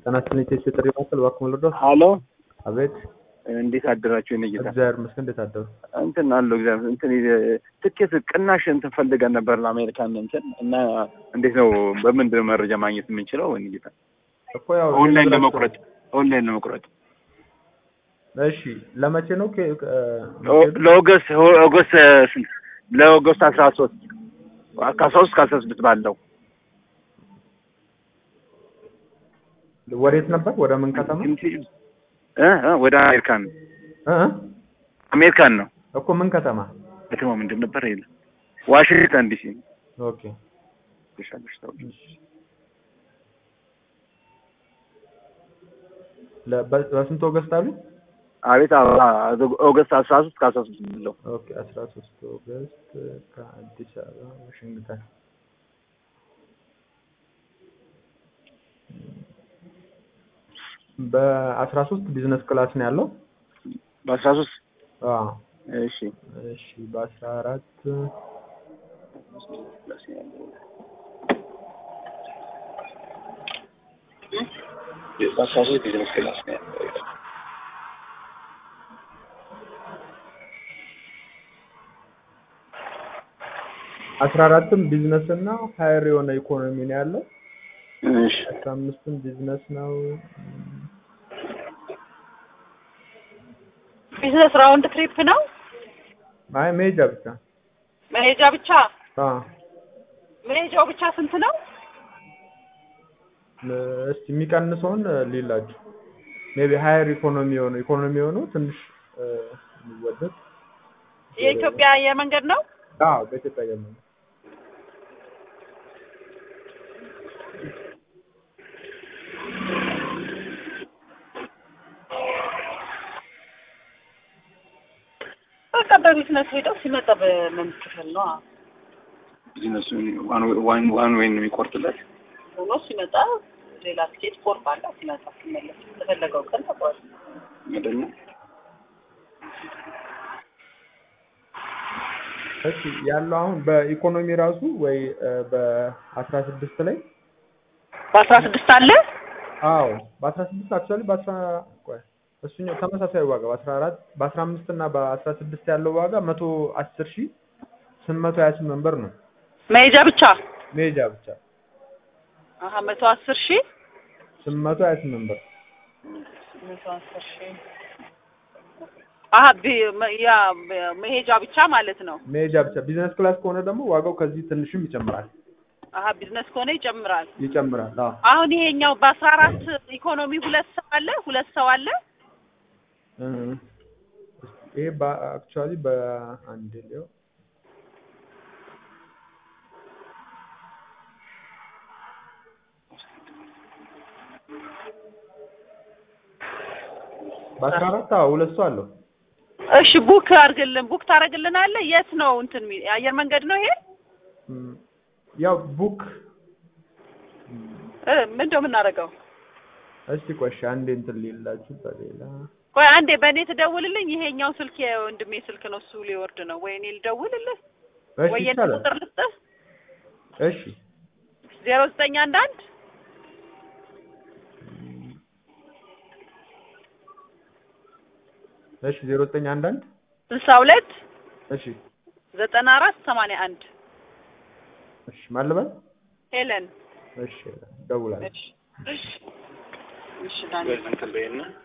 ተናስተን የተሰጠሪ ማከል ዋክመልዶ ሃሎ አቤት እንዴት አደራችሁ? እኔ ጌታ እግዚአብሔር ይመስገን። እንዴት አደሩ? እንትን አለው እግዚአብሔር እንትን ትኬት ቅናሽ እንትን ፈልገን ነበር ለአሜሪካን እንትን እና እንዴት ነው በምንድን ነው መረጃ ማግኘት የምንችለው? እኔ ጌታ እኮ ያው ኦንላይን ለመቁረጥ እሺ ለመቼ ነው? ለኦገስት 13 ከ13 እስከ 16 ባለው ወዴት ነበር? ወደ ምን ከተማ? ወደ አሜሪካን ነው እኮ ምን ከተማ? ከተማ ምንድን ነበር? ዋሽንግተን ዲሲ። ኦኬ በስንት ኦገስት አሉ? አቤት ኦገስት 13 እስከ 16 ባለው። ኦኬ 13 ኦገስት ከአዲስ አበባ ዋሽንግተን በ13 ቢዝነስ ክላስ ነው ያለው። በ13 አዎ እሺ በ14 በ13 ቢዝነስ ክላስ ነው ያለው። 14ም ቢዝነስ እና ሃየር የሆነ ኢኮኖሚ ነው ያለው። እሺ 15ም ቢዝነስ ነው። ቢዝነስ ራውንድ ትሪፕ ነው። ማይ መሄጃ ብቻ። መሄጃው ብቻ ስንት ነው? እስቲ የሚቀንሰውን ሊላችሁ ሜቢ ሃየር ኢኮኖሚ ሆኖ ትንሽ የሚወደድ የኢትዮጵያ የመንገድ ነው። አዎ በኢትዮጵያ የመንገድ በቢዝነስ ሄደው ሲመጣ በመምከር ነው። ቢዝነሱ ዋን ወይ ነው የሚቆርጥለት ሆኖ ሲመጣ ሌላ ትኬት ቆርጣላ ሲመጣ ሲመለስ ተፈለገው ቀን ተቆርጥ አይደል? እሺ ያለው አሁን በኢኮኖሚ ራሱ ወይ በ16 ላይ በ16 አለ። አዎ በ16 አክቹአሊ እሱኛው ተመሳሳይ ዋጋ በ14 በ15 እና በ16 ያለው ዋጋ 110,828 ብር ነው። መሄጃ ብቻ 110,828 ብር። 110,000 መሄጃ ብቻ ማለት ነው። መሄጃ ብቻ። ቢዝነስ ክላስ ከሆነ ደግሞ ዋጋው ከዚህ ትንሽም ይጨምራል። ቢዝነስ ከሆነ ይጨምራል። አዎ አሁን ይሄኛው በ14 ኢኮኖሚ ሁለት ሰው አለ። ይሄ አክቹአሊ በአንድ ሊዮ በ14 ሁለት ሰው አለው። እሺ ቡክ ታደርግልናለህ? የት ነው እንትን አየር መንገድ ነው ይሄ? ያው ቡክ ምንድነው የምናደርገው? እስቲ ቆይ አንዴ እንትን ሊላችሁ በሌላ ቆይ አንዴ በእኔ ትደውልልኝ። ይሄኛው ስልክ የወንድሜ ስልክ ነው፣ እሱ ሊወርድ ነው። ወይ እኔ ልደውልልህ ወይ የኔ ቁጥር ልስጥህ? እሺ 0911 እሺ 0911 62 እሺ 94 81 እሺ ማለበት ሄለን እሺ ደውላለች። እሺ ዳንኤል